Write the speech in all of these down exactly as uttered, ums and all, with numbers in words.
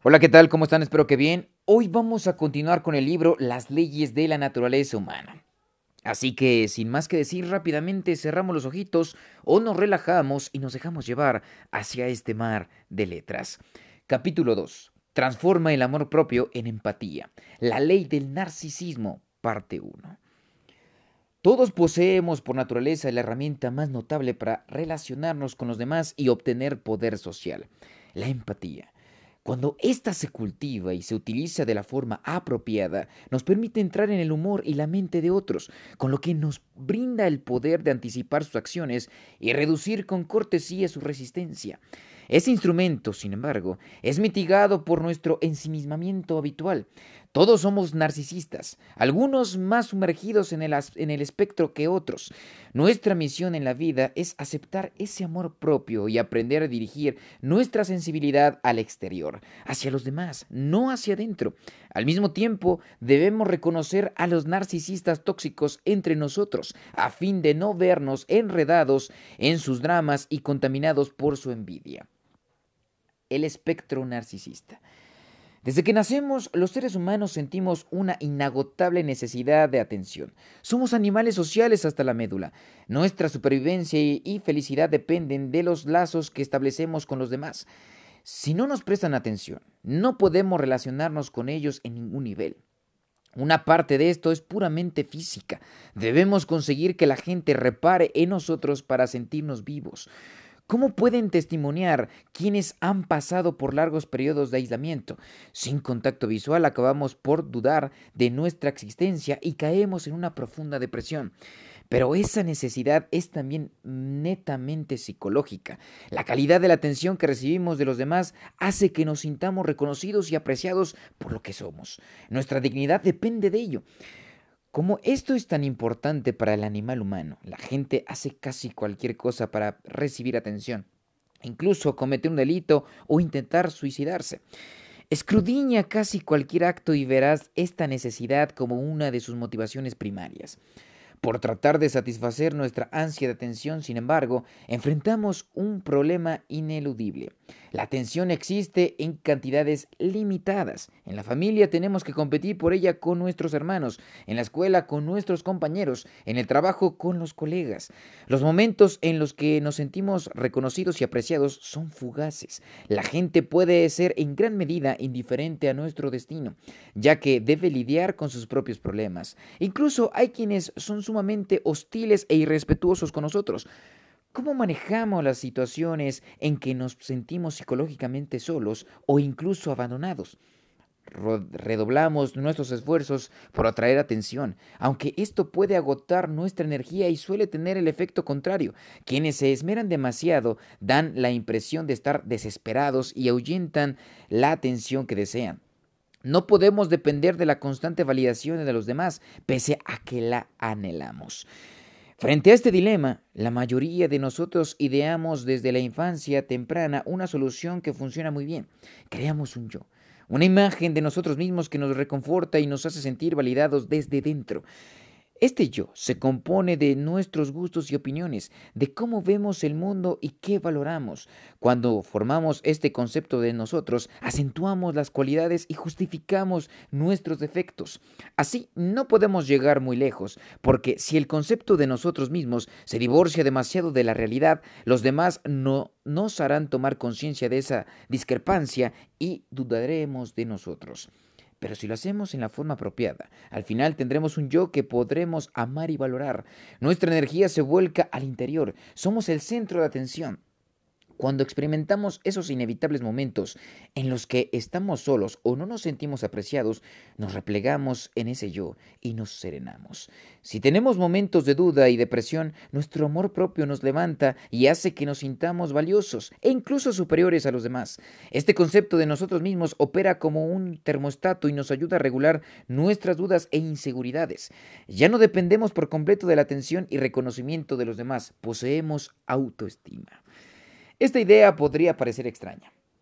Hola, ¿qué tal? ¿Cómo están? Espero que bien. Hoy vamos a continuar con el libro Las leyes de la naturaleza humana. Así que, sin más que decir, rápidamente cerramos los ojitos o nos relajamos y nos dejamos llevar hacia este mar de letras. Capítulo dos. Transforma el amor propio en empatía. La ley del narcisismo, parte uno. Todos poseemos por naturaleza la herramienta más notable para relacionarnos con los demás y obtener poder social, la empatía. Cuando ésta se cultiva y se utiliza de la forma apropiada, nos permite entrar en el humor y la mente de otros, con lo que nos brinda el poder de anticipar sus acciones y reducir con cortesía su resistencia. Ese instrumento, sin embargo, es mitigado por nuestro ensimismamiento habitual. Todos somos narcisistas, algunos más sumergidos en el, as- en el espectro que otros. Nuestra misión en la vida es aceptar ese amor propio y aprender a dirigir nuestra sensibilidad al exterior, hacia los demás, no hacia adentro. Al mismo tiempo, debemos reconocer a los narcisistas tóxicos entre nosotros, a fin de no vernos enredados en sus dramas y contaminados por su envidia. El espectro narcisista. Desde que nacemos, los seres humanos sentimos una inagotable necesidad de atención. Somos animales sociales hasta la médula. Nuestra supervivencia y felicidad dependen de los lazos que establecemos con los demás. Si no nos prestan atención, no podemos relacionarnos con ellos en ningún nivel. Una parte de esto es puramente física. Debemos conseguir que la gente repare en nosotros para sentirnos vivos. ¿Cómo pueden testimoniar quienes han pasado por largos periodos de aislamiento? Sin contacto visual acabamos por dudar de nuestra existencia y caemos en una profunda depresión. Pero esa necesidad es también netamente psicológica. La calidad de la atención que recibimos de los demás hace que nos sintamos reconocidos y apreciados por lo que somos. Nuestra dignidad depende de ello. Como esto es tan importante para el animal humano, la gente hace casi cualquier cosa para recibir atención, incluso cometer un delito o intentar suicidarse. Escudriña casi cualquier acto y verás esta necesidad como una de sus motivaciones primarias. Por tratar de satisfacer nuestra ansia de atención, sin embargo, enfrentamos un problema ineludible. La atención existe en cantidades limitadas. En la familia tenemos que competir por ella con nuestros hermanos, en la escuela con nuestros compañeros, en el trabajo con los colegas. Los momentos en los que nos sentimos reconocidos y apreciados son fugaces. La gente puede ser en gran medida indiferente a nuestro destino, ya que debe lidiar con sus propios problemas. Incluso hay quienes son sumamente hostiles e irrespetuosos con nosotros. ¿Cómo manejamos las situaciones en que nos sentimos psicológicamente solos o incluso abandonados? Redoblamos nuestros esfuerzos por atraer atención, aunque esto puede agotar nuestra energía y suele tener el efecto contrario. Quienes se esmeran demasiado dan la impresión de estar desesperados y ahuyentan la atención que desean. No podemos depender de la constante validación de los demás, pese a que la anhelamos. Frente a este dilema, la mayoría de nosotros ideamos desde la infancia temprana una solución que funciona muy bien. Creamos un yo, una imagen de nosotros mismos que nos reconforta y nos hace sentir validados desde dentro. Este yo se compone de nuestros gustos y opiniones, de cómo vemos el mundo y qué valoramos. Cuando formamos este concepto de nosotros, acentuamos las cualidades y justificamos nuestros defectos. Así no podemos llegar muy lejos, porque si el concepto de nosotros mismos se divorcia demasiado de la realidad, los demás no nos harán tomar conciencia de esa discrepancia y dudaremos de nosotros. Pero si lo hacemos en la forma apropiada, al final tendremos un yo que podremos amar y valorar. Nuestra energía se vuelca al interior. Somos el centro de atención. Cuando experimentamos esos inevitables momentos en los que estamos solos o no nos sentimos apreciados, nos replegamos en ese yo y nos serenamos. Si tenemos momentos de duda y depresión, nuestro amor propio nos levanta y hace que nos sintamos valiosos e incluso superiores a los demás. Este concepto de nosotros mismos opera como un termostato y nos ayuda a regular nuestras dudas e inseguridades. Ya no dependemos por completo de la atención y reconocimiento de los demás, poseemos autoestima. Esta idea podría parecer extraña,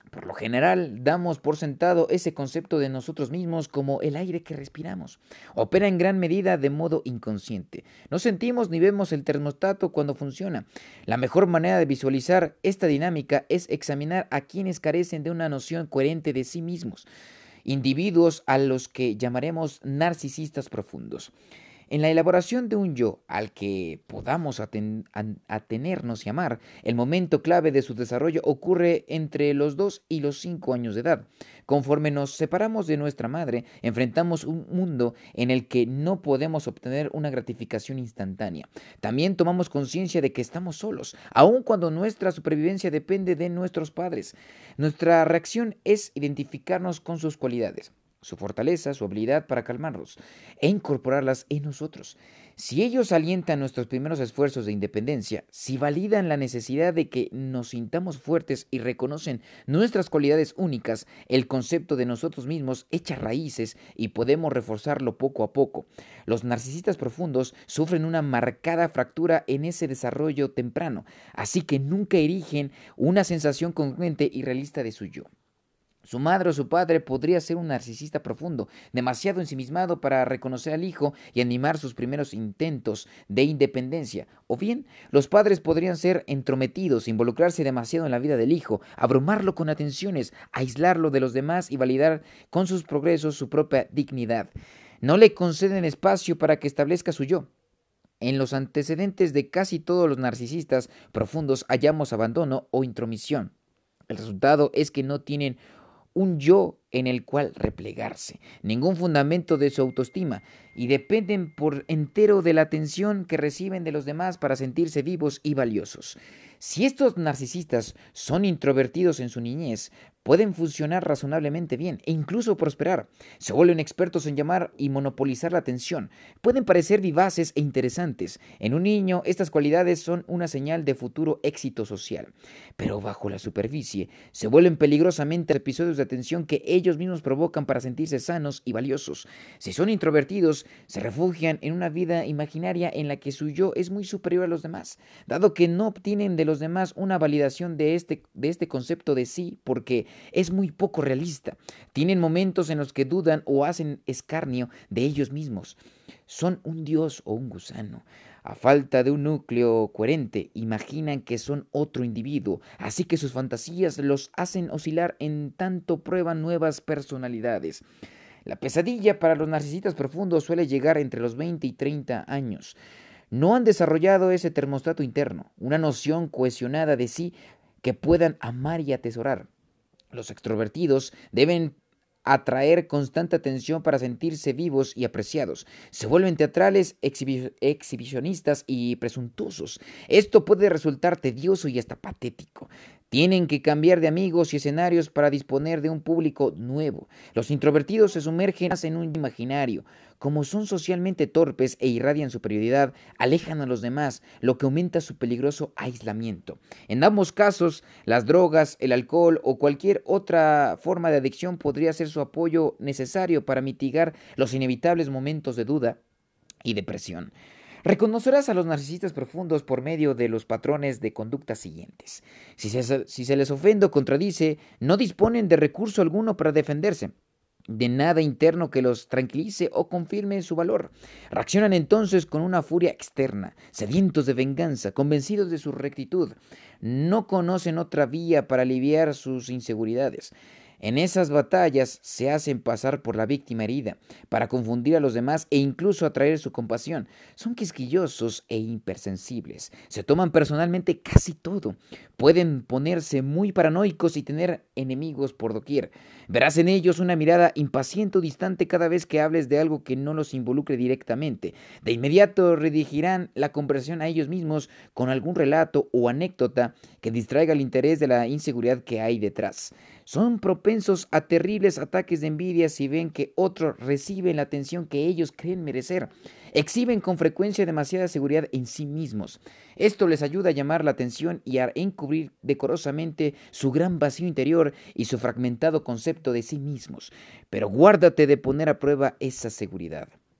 Por lo general, damos por sentado ese concepto de nosotros mismos como el aire que respiramos. Opera en gran medida de modo inconsciente. No sentimos ni vemos el termostato cuando funciona. La mejor manera de visualizar esta dinámica es examinar a quienes carecen de una noción coherente de sí mismos, individuos a los que llamaremos narcisistas profundos. En la elaboración de un yo al que podamos aten- an- atenernos y amar, el momento clave de su desarrollo ocurre entre los dos y los cinco años de edad. Conforme nos separamos de nuestra madre, enfrentamos un mundo en el que no podemos obtener una gratificación instantánea. También tomamos conciencia de que estamos solos, aun cuando nuestra supervivencia depende de nuestros padres. Nuestra reacción es identificarnos con sus cualidades, su fortaleza, su habilidad para calmarlos e incorporarlas en nosotros. Si ellos alientan nuestros primeros esfuerzos de independencia, si validan la necesidad de que nos sintamos fuertes y reconocen nuestras cualidades únicas, el concepto de nosotros mismos echa raíces y podemos reforzarlo poco a poco. Los narcisistas profundos sufren una marcada fractura en ese desarrollo temprano, así que nunca erigen una sensación congruente y realista de su yo. Su madre o su padre podría ser un narcisista profundo, demasiado ensimismado para reconocer al hijo y animar sus primeros intentos de independencia. O bien, los padres podrían ser entrometidos, involucrarse demasiado en la vida del hijo, abrumarlo con atenciones, aislarlo de los demás y validar con sus progresos su propia dignidad. No le conceden espacio para que establezca su yo. En los antecedentes de casi todos los narcisistas profundos hallamos abandono o intromisión. El resultado es que no tienen un yo en el cual replegarse, ningún fundamento de su autoestima, y dependen por entero de la atención que reciben de los demás para sentirse vivos y valiosos. Si estos narcisistas son introvertidos en su niñez, pueden funcionar razonablemente bien e incluso prosperar. Se vuelven expertos en llamar y monopolizar la atención. Pueden parecer vivaces e interesantes. En un niño, estas cualidades son una señal de futuro éxito social. Pero bajo la superficie, se vuelven peligrosamente episodios de atención que ellos mismos provocan para sentirse sanos y valiosos. Si son introvertidos, se refugian en una vida imaginaria en la que su yo es muy superior a los demás, dado que no obtienen de los demás una validación de este, de este concepto de sí, porque es muy poco realista. Tienen momentos en los que dudan o hacen escarnio de ellos mismos. Son un dios o un gusano. A falta de un núcleo coherente, imaginan que son otro individuo, así que sus fantasías los hacen oscilar en tanto prueban nuevas personalidades. La pesadilla para los narcisistas profundos suele llegar entre los veinte y treinta años. No han desarrollado ese termostato interno, una noción cohesionada de sí que puedan amar y atesorar. Los extrovertidos deben atraer constante atención para sentirse vivos y apreciados. Se vuelven teatrales, exhibi- exhibicionistas y presuntuosos. Esto puede resultar tedioso y hasta patético. Tienen que cambiar de amigos y escenarios para disponer de un público nuevo. Los introvertidos se sumergen en un imaginario. Como son socialmente torpes e irradian superioridad, alejan a los demás, lo que aumenta su peligroso aislamiento. En ambos casos, las drogas, el alcohol o cualquier otra forma de adicción podría ser su apoyo necesario para mitigar los inevitables momentos de duda y depresión. Reconocerás a los narcisistas profundos por medio de los patrones de conducta siguientes. Si se, si se les ofende o contradice, no disponen de recurso alguno para defenderse, de nada interno que los tranquilice o confirme su valor. Reaccionan entonces con una furia externa, sedientos de venganza, convencidos de su rectitud. No conocen otra vía para aliviar sus inseguridades. En esas batallas se hacen pasar por la víctima herida, para confundir a los demás e incluso atraer su compasión. Son quisquillosos e hipersensibles. Se toman personalmente casi todo. Pueden ponerse muy paranoicos y tener enemigos por doquier. Verás en ellos una mirada impaciente o distante cada vez que hables de algo que no los involucre directamente. De inmediato redirigirán la conversación a ellos mismos con algún relato o anécdota que distraiga el interés de la inseguridad que hay detrás. Son propensos a terribles ataques de envidia si ven que otros reciben la atención que ellos creen merecer. Exhiben con frecuencia demasiada seguridad en sí mismos. Esto les ayuda a llamar la atención y a encubrir decorosamente su gran vacío interior y su fragmentado concepto de sí mismos. Pero guárdate de poner a prueba esa seguridad.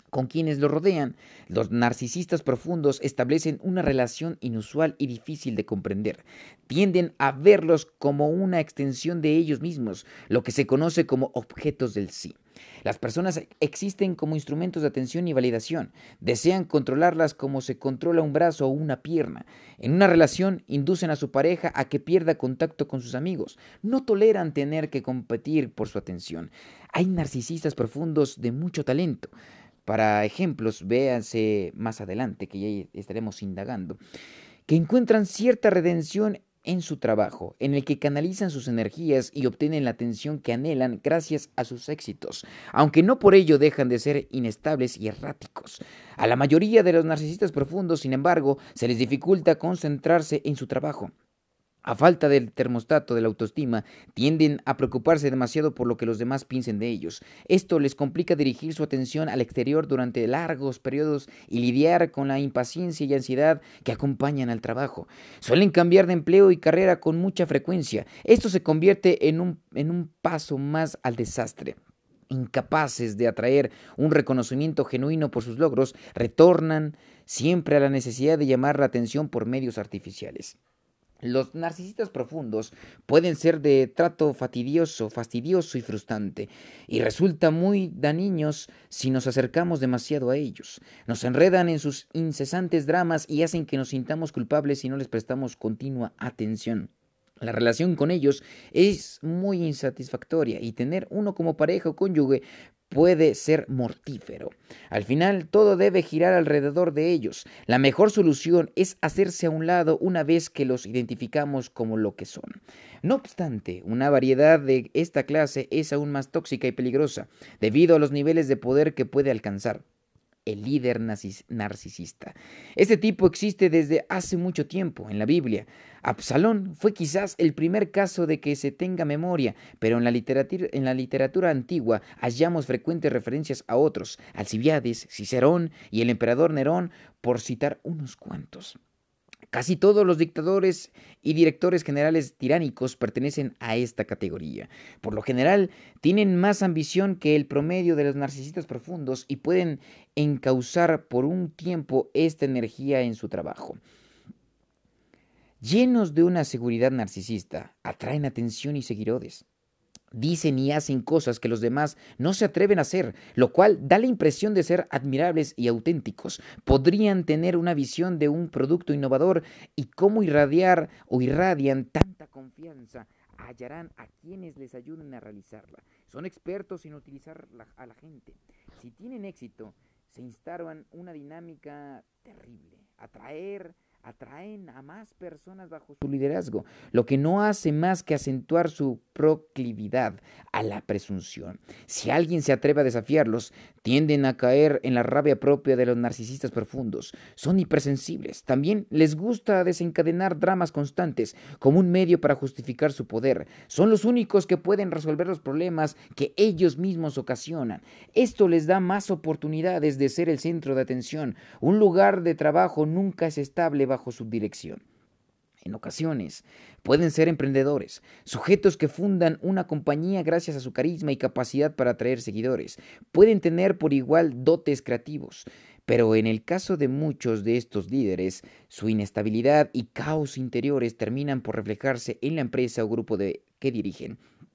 con quienes lo rodean. Los narcisistas profundos establecen una relación inusual y difícil de comprender. Tienden a verlos como una extensión de ellos mismos, lo que se conoce como objetos del sí. Las personas existen como instrumentos de atención y validación. Desean controlarlas como se controla un brazo o una pierna. En una relación, inducen a su pareja a que pierda contacto con sus amigos. No toleran tener que competir por su atención. Hay narcisistas profundos de mucho talento. Para ejemplos, véanse más adelante, que ya estaremos indagando, que encuentran cierta redención en su trabajo, en el que canalizan sus energías y obtienen la atención que anhelan gracias a sus éxitos, aunque no por ello dejan de ser inestables y erráticos. A la mayoría de los narcisistas profundos, sin embargo, se les dificulta concentrarse en su trabajo. A falta del termostato de la autoestima, tienden a preocuparse demasiado por lo que los demás piensen de ellos. Esto les complica dirigir su atención al exterior durante largos periodos y lidiar con la impaciencia y ansiedad que acompañan al trabajo. Suelen cambiar de empleo y carrera con mucha frecuencia. Esto se convierte en un, en un paso más al desastre. Incapaces de atraer un reconocimiento genuino por sus logros, retornan siempre a la necesidad de llamar la atención por medios artificiales. Los narcisistas profundos pueden ser de trato fastidioso, fastidioso y frustrante, y resultan muy dañinos si nos acercamos demasiado a ellos. Nos enredan en sus incesantes dramas y hacen que nos sintamos culpables si no les prestamos continua atención. La relación con ellos es muy insatisfactoria y tener uno como pareja o cónyuge puede ser mortífero. Al final, todo debe girar alrededor de ellos. La mejor solución es hacerse a un lado una vez que los identificamos como lo que son. No obstante, una variedad de esta clase es aún más tóxica y peligrosa, debido a los niveles de poder que puede alcanzar. El líder narcisista. Este tipo existe desde hace mucho tiempo en la Biblia. Absalón fue quizás el primer caso de que se tenga memoria, pero en la literatura, en la literatura antigua hallamos frecuentes referencias a otros, Alcibiades, Cicerón y el emperador Nerón, por citar unos cuantos. Casi todos los dictadores y directores generales tiránicos pertenecen a esta categoría. Por lo general, tienen más ambición que el promedio de los narcisistas profundos y pueden encauzar por un tiempo esta energía en su trabajo. Llenos de una seguridad narcisista, atraen atención y seguidores. Dicen y hacen cosas que los demás no se atreven a hacer, lo cual da la impresión de ser admirables y auténticos. Podrían tener una visión de un producto innovador y cómo irradiar o irradian tanta confianza. Hallarán a quienes les ayuden a realizarla. Son expertos en utilizar la, a la gente. Si tienen éxito, se instauran una dinámica terrible. Atraer atraen a más personas bajo su liderazgo, lo que no hace más que acentuar su proclividad a la presunción. Si alguien se atreve a desafiarlos, tienden a caer en la rabia propia de los narcisistas profundos. Son hipersensibles. También les gusta desencadenar dramas constantes como un medio para justificar su poder. Son los únicos que pueden resolver los problemas que ellos mismos ocasionan. Esto les da más oportunidades de ser el centro de atención. Un lugar de trabajo nunca es estable bajo su dirección. En ocasiones, pueden ser emprendedores, sujetos que fundan una compañía gracias a su carisma y capacidad para atraer seguidores. Pueden tener por igual dotes creativos, pero en el caso de muchos de estos líderes, su inestabilidad y caos interiores terminan por reflejarse en la empresa o grupo de que dirigen.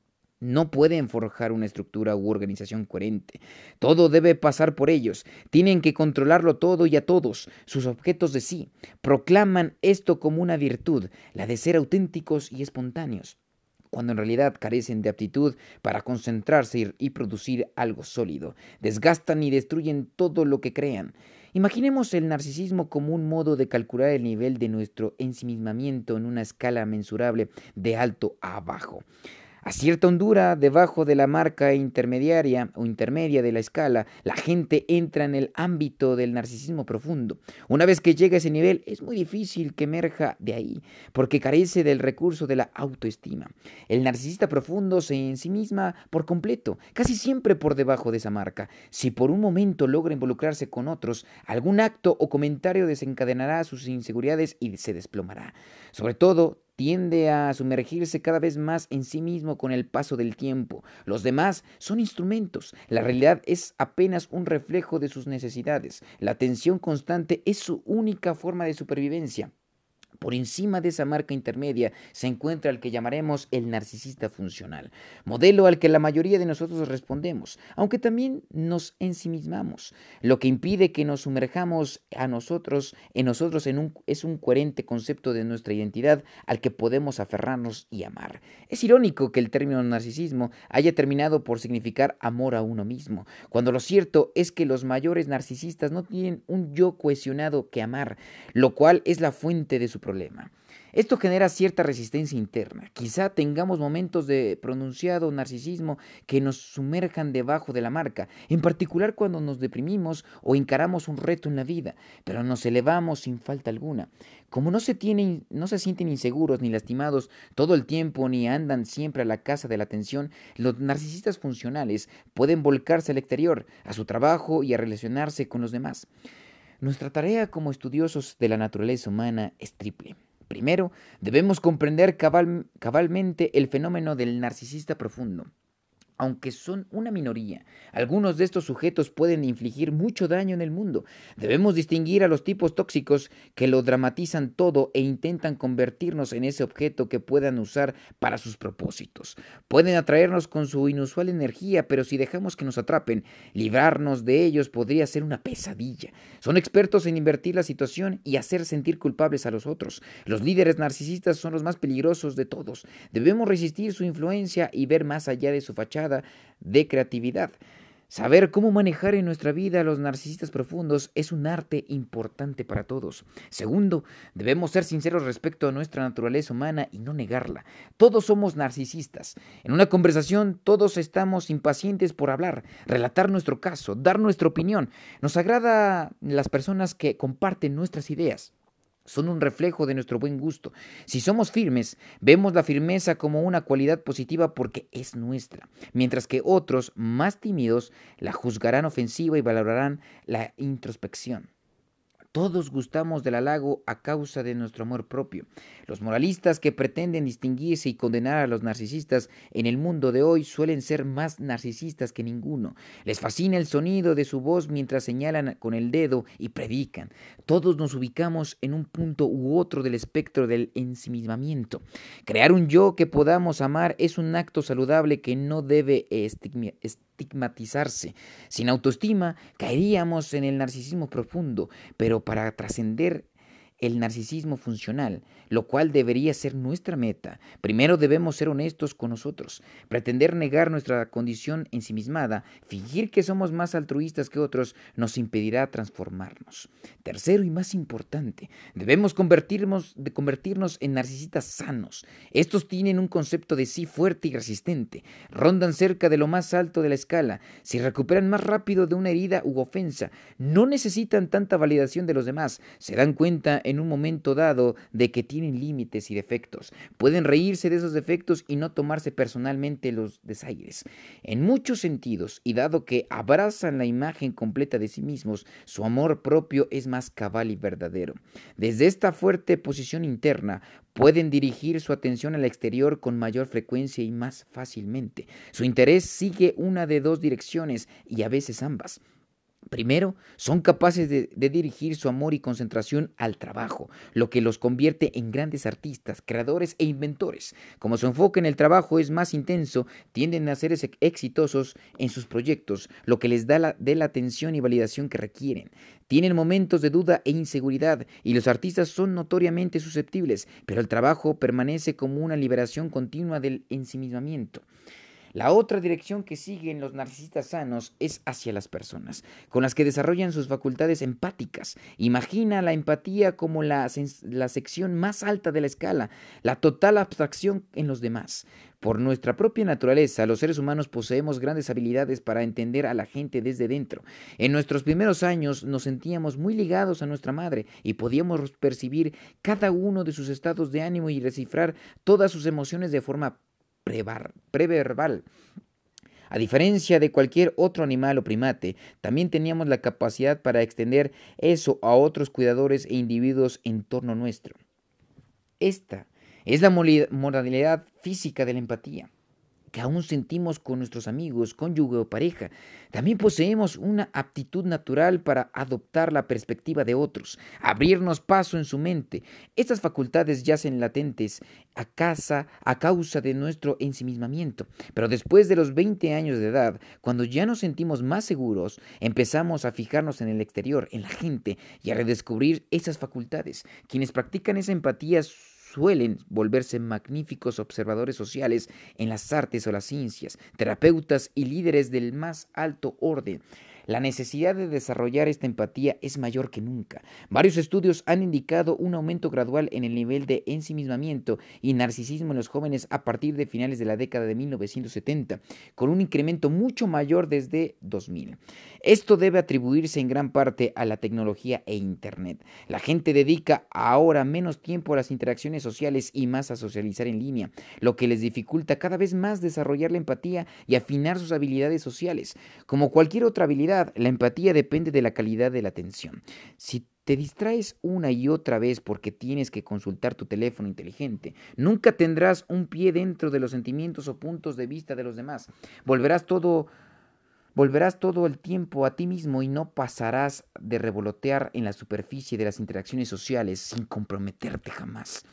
No pueden forjar una estructura u organización coherente. Todo debe pasar por ellos. Tienen que controlarlo todo y a todos, sus objetos de sí. Proclaman esto como una virtud, la de ser auténticos y espontáneos, cuando en realidad carecen de aptitud para concentrarse y producir algo sólido. Desgastan y destruyen todo lo que crean. Imaginemos el narcisismo como un modo de calcular el nivel de nuestro ensimismamiento en una escala mensurable de alto a bajo. A cierta hondura, debajo de la marca intermediaria o intermedia de la escala, la gente entra en el ámbito del narcisismo profundo. Una vez que llega a ese nivel, es muy difícil que emerja de ahí, porque carece del recurso de la autoestima. El narcisista profundo se ensimisma por completo, casi siempre por debajo de esa marca. Si por un momento logra involucrarse con otros, algún acto o comentario desencadenará sus inseguridades y se desplomará. Sobre todo, tiende a sumergirse cada vez más en sí mismo con el paso del tiempo. Los demás son instrumentos. La realidad es apenas un reflejo de sus necesidades. La tensión constante es su única forma de supervivencia. Por encima de esa marca intermedia se encuentra el que llamaremos el narcisista funcional, modelo al que la mayoría de nosotros respondemos, aunque también nos ensimismamos. Lo que impide que nos sumerjamos a nosotros, en nosotros en un, es un coherente concepto de nuestra identidad al que podemos aferrarnos y amar. Es irónico que el término narcisismo haya terminado por significar amor a uno mismo, cuando lo cierto es que los mayores narcisistas no tienen un yo cohesionado que amar, lo cual es la fuente de su problema. Esto genera cierta resistencia interna. Quizá tengamos momentos de pronunciado narcisismo que nos sumerjan debajo de la marca, en particular cuando nos deprimimos o encaramos un reto en la vida, pero nos elevamos sin falta alguna. Como no se tienen, no se sienten inseguros ni lastimados todo el tiempo ni andan siempre a la caza de la atención, los narcisistas funcionales pueden volcarse al exterior, a su trabajo y a relacionarse con los demás. Nuestra tarea como estudiosos de la naturaleza humana es triple. Primero, debemos comprender cabal, cabalmente el fenómeno del narcisista profundo. Aunque son una minoría, algunos de estos sujetos pueden infligir mucho daño en el mundo. Debemos distinguir a los tipos tóxicos que lo dramatizan todo e intentan convertirnos en ese objeto que puedan usar para sus propósitos. Pueden atraernos con su inusual energía, pero si dejamos que nos atrapen, librarnos de ellos podría ser una pesadilla. Son expertos en invertir la situación y hacer sentir culpables a los otros. Los líderes narcisistas son los más peligrosos de todos. Debemos resistir su influencia y ver más allá de su fachada de creatividad. Saber cómo manejar en nuestra vida a los narcisistas profundos es un arte importante para todos. Segundo, debemos ser sinceros respecto a nuestra naturaleza humana y no negarla. Todos somos narcisistas. En una conversación todos estamos impacientes por hablar, relatar nuestro caso, dar nuestra opinión. Nos agrada las personas que comparten nuestras ideas. Son un reflejo de nuestro buen gusto. Si somos firmes, vemos la firmeza como una cualidad positiva porque es nuestra, mientras que otros, más tímidos, la juzgarán ofensiva y valorarán la introspección. Todos gustamos del halago a causa de nuestro amor propio. Los moralistas que pretenden distinguirse y condenar a los narcisistas en el mundo de hoy suelen ser más narcisistas que ninguno. Les fascina el sonido de su voz mientras señalan con el dedo y predican. Todos nos ubicamos en un punto u otro del espectro del ensimismamiento. Crear un yo que podamos amar es un acto saludable que no debe estigmatizarse. estigmatizarse. Sin autoestima caeríamos en el narcisismo profundo, pero para trascender el narcisismo funcional, lo cual debería ser nuestra meta, primero debemos ser honestos con nosotros. Pretender negar nuestra condición ensimismada, fingir que somos más altruistas que otros, nos impedirá transformarnos. Tercero y más importante, debemos convertirnos, de convertirnos en narcisistas sanos. Estos tienen un concepto de sí fuerte y resistente, rondan cerca de lo más alto de la escala, se recuperan más rápido de una herida u ofensa, no necesitan tanta validación de los demás, se dan cuenta en un momento dado de que tienen límites y defectos. Pueden reírse de esos defectos y no tomarse personalmente los desaires. En muchos sentidos, y dado que abrazan la imagen completa de sí mismos, su amor propio es más cabal y verdadero. Desde esta fuerte posición interna, pueden dirigir su atención al exterior con mayor frecuencia y más fácilmente. Su interés sigue una de dos direcciones y a veces ambas. Primero, son capaces de, de dirigir su amor y concentración al trabajo, lo que los convierte en grandes artistas, creadores e inventores. Como su enfoque en el trabajo es más intenso, tienden a ser exitosos en sus proyectos, lo que les da la, de la atención y validación que requieren. Tienen momentos de duda e inseguridad, y los artistas son notoriamente susceptibles, pero el trabajo permanece como una liberación continua del ensimismamiento. La otra dirección que siguen los narcisistas sanos es hacia las personas, con las que desarrollan sus facultades empáticas. Imagina la empatía como la, la sección más alta de la escala, la total abstracción en los demás. Por nuestra propia naturaleza, los seres humanos poseemos grandes habilidades para entender a la gente desde dentro. En nuestros primeros años nos sentíamos muy ligados a nuestra madre y podíamos percibir cada uno de sus estados de ánimo y descifrar todas sus emociones de forma preverbal. A diferencia de cualquier otro animal o primate, también teníamos la capacidad para extender eso a otros cuidadores e individuos en torno nuestro. Esta Es la moli- modalidad física de la empatía que aún sentimos con nuestros amigos, cónyuge o pareja. También poseemos una aptitud natural para adoptar la perspectiva de otros, abrirnos paso en su mente. Estas facultades yacen latentes a, casa, a causa de nuestro ensimismamiento. Pero después de los veinte años de edad, cuando ya nos sentimos más seguros, empezamos a fijarnos en el exterior, en la gente, y a redescubrir esas facultades. Quienes practican esa empatía suelen volverse magníficos observadores sociales en las artes o las ciencias, terapeutas y líderes del más alto orden. La necesidad de desarrollar esta empatía es mayor que nunca. Varios estudios han indicado un aumento gradual en el nivel de ensimismamiento y narcisismo en los jóvenes a partir de finales de la década de mil novecientos setenta, con un incremento mucho mayor desde dos mil. Esto debe atribuirse en gran parte a la tecnología e Internet. La gente dedica ahora menos tiempo a las interacciones sociales y más a socializar en línea, lo que les dificulta cada vez más desarrollar la empatía y afinar sus habilidades sociales. Como cualquier otra habilidad, la empatía depende de la calidad de la atención. Si te distraes una y otra vez porque tienes que consultar tu teléfono inteligente, nunca tendrás un pie dentro de los sentimientos o puntos de vista de los demás. Volverás todo Volverás todo el tiempo a ti mismo y no pasarás de revolotear en la superficie de las interacciones sociales sin comprometerte jamás.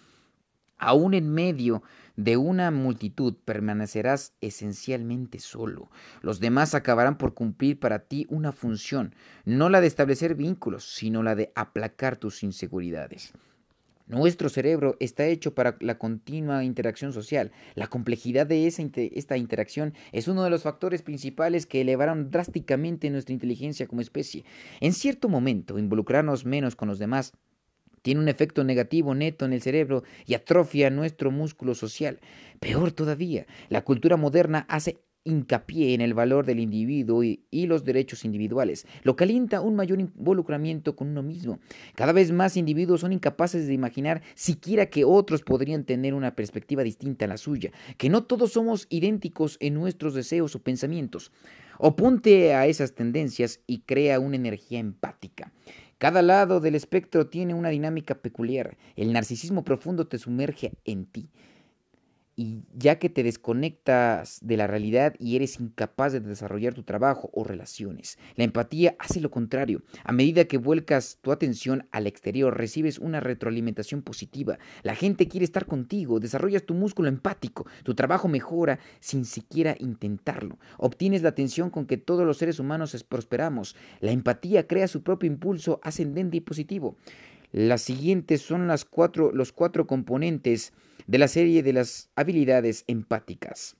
Aún en medio de una multitud permanecerás esencialmente solo. Los demás acabarán por cumplir para ti una función, no la de establecer vínculos, sino la de aplacar tus inseguridades. Nuestro cerebro está hecho para la continua interacción social. La complejidad de esa inter- esta interacción es uno de los factores principales que elevaron drásticamente nuestra inteligencia como especie. En cierto momento, involucrarnos menos con los demás tiene un efecto negativo neto en el cerebro y atrofia nuestro músculo social. Peor todavía, la cultura moderna hace hincapié en el valor del individuo y, y los derechos individuales, lo que alienta un mayor involucramiento con uno mismo. Cada vez más individuos son incapaces de imaginar siquiera que otros podrían tener una perspectiva distinta a la suya, que no todos somos idénticos en nuestros deseos o pensamientos. Oponte a esas tendencias y crea una energía empática. Cada lado del espectro tiene una dinámica peculiar. El narcisismo profundo te sumerge en ti, y ya que te desconectas de la realidad y eres incapaz de desarrollar tu trabajo o relaciones. La empatía hace lo contrario. A medida que vuelcas tu atención al exterior, recibes una retroalimentación positiva. La gente quiere estar contigo, desarrollas tu músculo empático, tu trabajo mejora sin siquiera intentarlo. Obtienes la atención con que todos los seres humanos prosperamos. La empatía crea su propio impulso ascendente y positivo. Las siguientes son las cuatro, los cuatro componentes de la serie de las habilidades empáticas.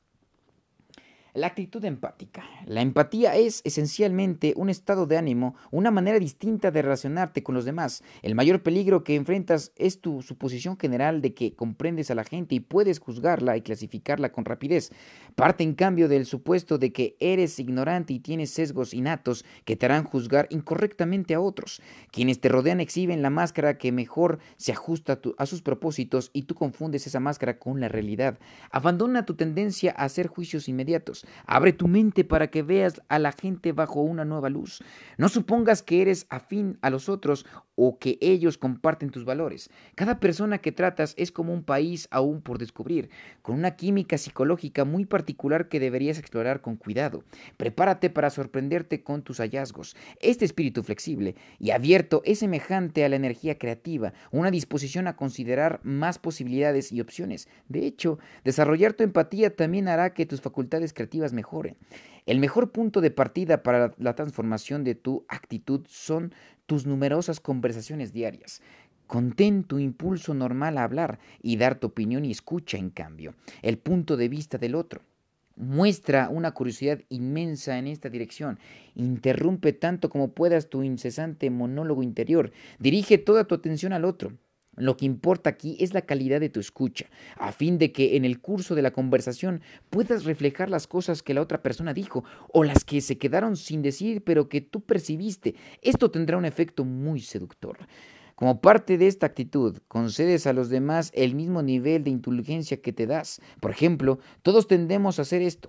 La actitud empática. La empatía es esencialmente un estado de ánimo, una manera distinta de relacionarte con los demás. El mayor peligro que enfrentas es tu suposición general de que comprendes a la gente y puedes juzgarla y clasificarla con rapidez. Parte en cambio del supuesto de que eres ignorante y tienes sesgos innatos que te harán juzgar incorrectamente a otros. Quienes te rodean exhiben la máscara que mejor se ajusta a, tu, a sus propósitos y tú confundes esa máscara con la realidad. Abandona tu tendencia a hacer juicios inmediatos. Abre tu mente para que veas a la gente bajo una nueva luz. No supongas que eres afín a los otros o que ellos comparten tus valores. Cada persona que tratas es como un país aún por descubrir, con una química psicológica muy particular que deberías explorar con cuidado. Prepárate para sorprenderte con tus hallazgos. Este espíritu flexible y abierto es semejante a la energía creativa, una disposición a considerar más posibilidades y opciones. De hecho, desarrollar tu empatía también hará que tus facultades creativas mejoren. El mejor punto de partida para la transformación de tu actitud son tus numerosas conversaciones diarias. Contén tu impulso normal a hablar y dar tu opinión y escucha, en cambio, el punto de vista del otro. Muestra una curiosidad inmensa en esta dirección. Interrumpe tanto como puedas tu incesante monólogo interior. Dirige toda tu atención al otro. Lo que importa aquí es la calidad de tu escucha, a fin de que en el curso de la conversación puedas reflejar las cosas que la otra persona dijo o las que se quedaron sin decir pero que tú percibiste. Esto tendrá un efecto muy seductor. Como parte de esta actitud, concedes a los demás el mismo nivel de inteligencia que te das. Por ejemplo, todos tendemos a hacer esto.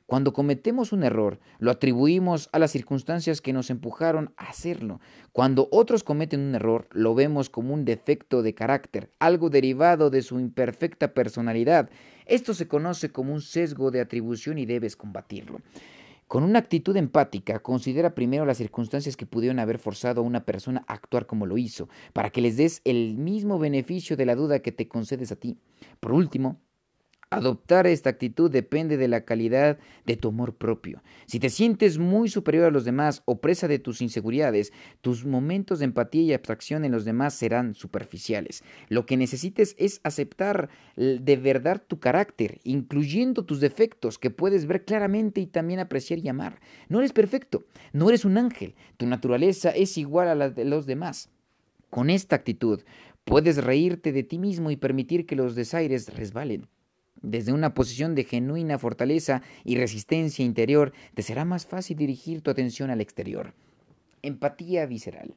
Cuando cometemos un error, lo atribuimos a las circunstancias que nos empujaron a hacerlo. Cuando otros cometen un error, lo vemos como un defecto de carácter, algo derivado de su imperfecta personalidad. Esto se conoce como un sesgo de atribución y debes combatirlo. Con una actitud empática, considera primero las circunstancias que pudieron haber forzado a una persona a actuar como lo hizo, para que les des el mismo beneficio de la duda que te concedes a ti. Por último, adoptar esta actitud depende de la calidad de tu amor propio. Si te sientes muy superior a los demás o presa de tus inseguridades, tus momentos de empatía y abstracción en los demás serán superficiales. Lo que necesites es aceptar de verdad tu carácter, incluyendo tus defectos que puedes ver claramente y también apreciar y amar. No eres perfecto, no eres un ángel, tu naturaleza es igual a la de los demás. Con esta actitud, puedes reírte de ti mismo y permitir que los desaires resbalen. Desde una posición de genuina fortaleza y resistencia interior, te será más fácil dirigir tu atención al exterior. Empatía visceral.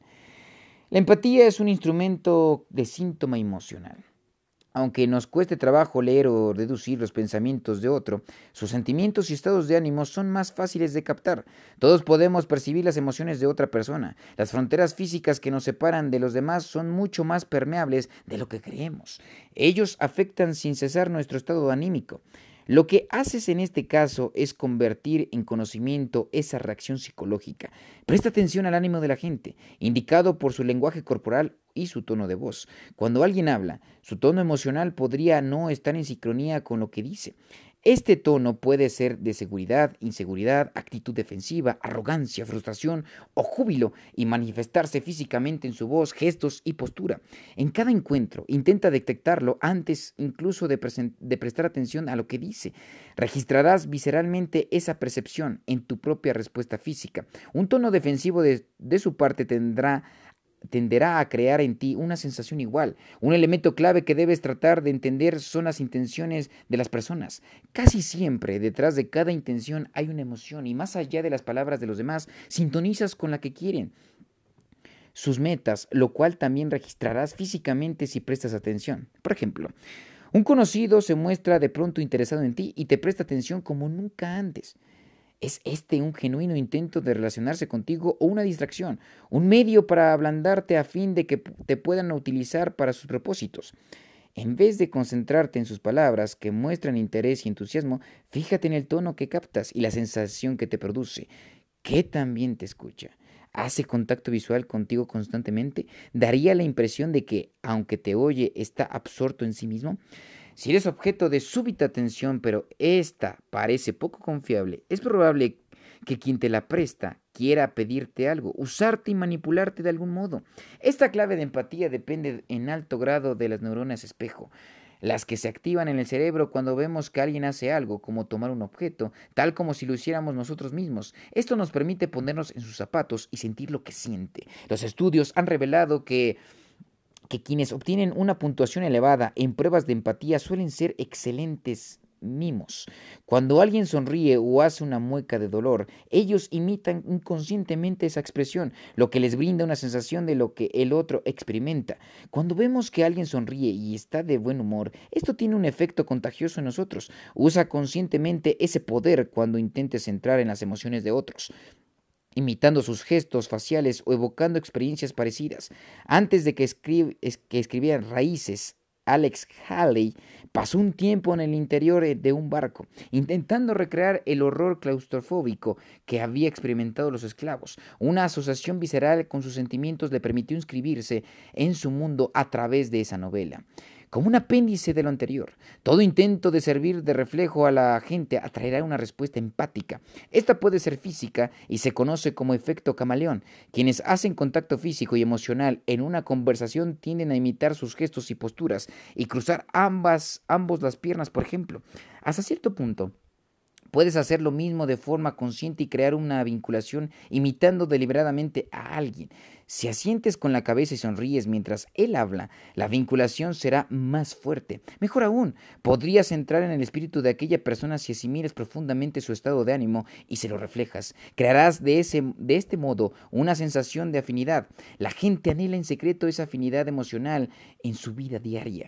La empatía es un instrumento de síntoma emocional. Aunque nos cueste trabajo leer o deducir los pensamientos de otro, sus sentimientos y estados de ánimo son más fáciles de captar. Todos podemos percibir las emociones de otra persona. Las fronteras físicas que nos separan de los demás son mucho más permeables de lo que creemos. Ellos afectan sin cesar nuestro estado anímico. Lo que haces en este caso es convertir en conocimiento esa reacción psicológica. Presta atención al ánimo de la gente, indicado por su lenguaje corporal y su tono de voz. Cuando alguien habla, su tono emocional podría no estar en sincronía con lo que dice. Este tono puede ser de seguridad, inseguridad, actitud defensiva, arrogancia, frustración o júbilo y manifestarse físicamente en su voz, gestos y postura. En cada encuentro, intenta detectarlo antes incluso de, de prestar atención a lo que dice. Registrarás visceralmente esa percepción en tu propia respuesta física. Un tono defensivo de, de su parte tendrá tenderá a crear en ti una sensación igual. Un elemento clave que debes tratar de entender son las intenciones de las personas. Casi siempre detrás de cada intención hay una emoción y más allá de las palabras de los demás, sintonizas con la que quieren sus metas, lo cual también registrarás físicamente si prestas atención. Por ejemplo, un conocido se muestra de pronto interesado en ti y te presta atención como nunca antes. ¿Es este un genuino intento de relacionarse contigo o una distracción? Un medio para ablandarte a fin de que te puedan utilizar para sus propósitos. En vez de concentrarte en sus palabras que muestran interés y entusiasmo, fíjate en el tono que captas y la sensación que te produce. ¿Qué tan bien te escucha? ¿Hace contacto visual contigo constantemente? ¿Daría la impresión de que, aunque te oye, está absorto en sí mismo? Si eres objeto de súbita atención, pero esta parece poco confiable, es probable que quien te la presta quiera pedirte algo, usarte y manipularte de algún modo. Esta clave de empatía depende en alto grado de las neuronas espejo, las que se activan en el cerebro cuando vemos que alguien hace algo, como tomar un objeto, tal como si lo hiciéramos nosotros mismos. Esto nos permite ponernos en sus zapatos y sentir lo que siente. Los estudios han revelado que que quienes obtienen una puntuación elevada en pruebas de empatía suelen ser excelentes mimos. Cuando alguien sonríe o hace una mueca de dolor, ellos imitan inconscientemente esa expresión, lo que les brinda una sensación de lo que el otro experimenta. Cuando vemos que alguien sonríe y está de buen humor, esto tiene un efecto contagioso en nosotros. Usa conscientemente ese poder cuando intentes entrar en las emociones de otros, imitando sus gestos faciales o evocando experiencias parecidas. Antes de que, escri es que escribiera Raíces, Alex Haley pasó un tiempo en el interior de un barco, intentando recrear el horror claustrofóbico que había experimentado los esclavos. Una asociación visceral con sus sentimientos le permitió inscribirse en su mundo a través de esa novela. Como un apéndice de lo anterior, todo intento de servir de reflejo a la gente atraerá una respuesta empática. Esta puede ser física y se conoce como efecto camaleón. Quienes hacen contacto físico y emocional en una conversación tienden a imitar sus gestos y posturas y cruzar ambas, ambos las piernas, por ejemplo. Hasta cierto punto, puedes hacer lo mismo de forma consciente y crear una vinculación imitando deliberadamente a alguien. Si asientes con la cabeza y sonríes mientras él habla, la vinculación será más fuerte. Mejor aún, podrías entrar en el espíritu de aquella persona si asimilas profundamente su estado de ánimo y se lo reflejas. Crearás de, ese, de este modo una sensación de afinidad. La gente anhela en secreto esa afinidad emocional en su vida diaria.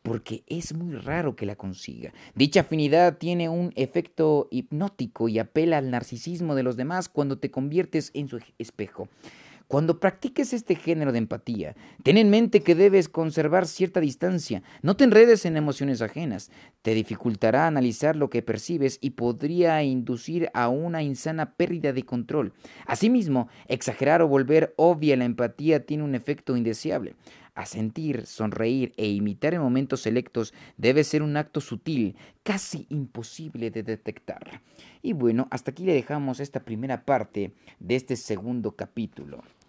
porque es muy raro que la consiga. Dicha afinidad tiene un efecto hipnótico y apela al narcisismo de los demás cuando te conviertes en su espejo. Cuando practiques este género de empatía, ten en mente que debes conservar cierta distancia, no te enredes en emociones ajenas, te dificultará analizar lo que percibes y podría inducir a una insana pérdida de control. Asimismo, exagerar o volver obvia la empatía tiene un efecto indeseable. Asentir, sonreír e imitar en momentos selectos debe ser un acto sutil, casi imposible de detectar. Y bueno, hasta aquí le dejamos esta primera parte de este segundo capítulo.